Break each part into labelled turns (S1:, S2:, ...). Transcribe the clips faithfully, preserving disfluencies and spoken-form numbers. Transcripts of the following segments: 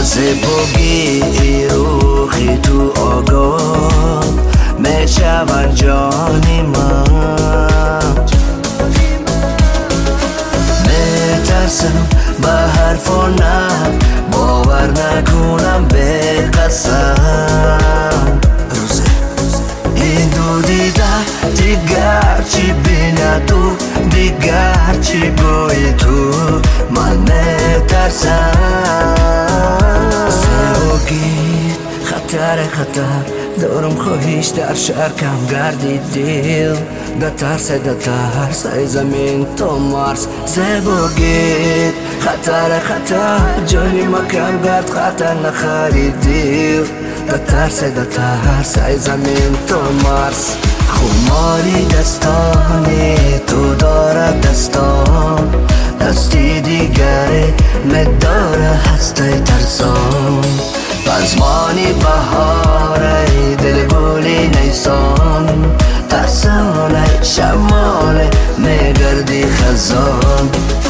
S1: بگی روخی تو آگاه میشون جانی من میترسم به حرف و نه باور نکنم به قسم روزه این دو دیده دیگر چی بینه تو دیگر چی گوی تو من میترسم سوگید خطر خطر دارم خواهیش در شرکم گردی دیل ده ترس ده ترس ای زمین تو مارس زبوگید خطر خطر جانی مکم گرد خطر نخریدیل ده ترس ده ترس ای زمین تو مارس خماری دستانی تو داره دستان دستی دیگری مداره هستی ترسان بزمانی بهاره دل گولی نیسان ترسانه شماله میگردی خزان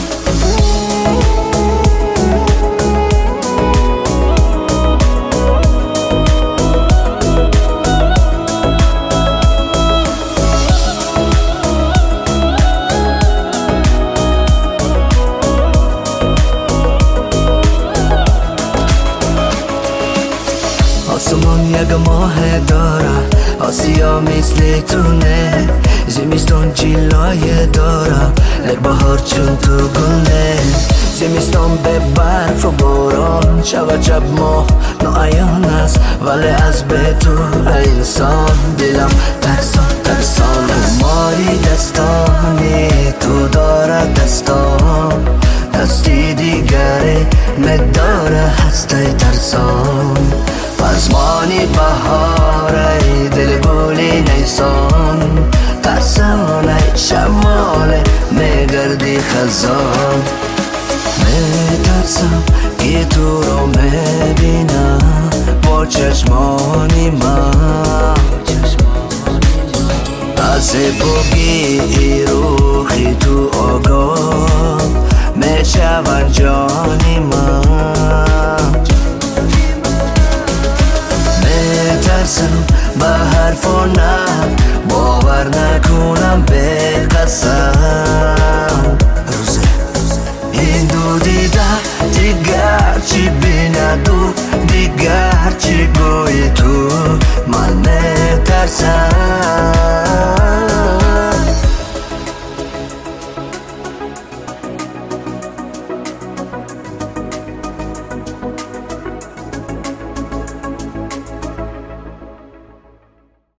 S1: آسمان یک ماه داره آسیا مثل تونه زمستان چیلای داره در بهار چون تو گله زمستان به برف و باران شب شب ماه ناعیان است ولی از به تو انسان دلم ترسان ترسان ماری دستانی تو داره دستان دستی دیگری مداره هستی ترسان پزمانی بهاره دل گولی نیسان ترسانه شماله میگردی خزان میترسم که تو رو میبینم با چشمانی من از بگی روخی تو آگاه میشون جانی من میترسم به حرف و نه باور نکنم به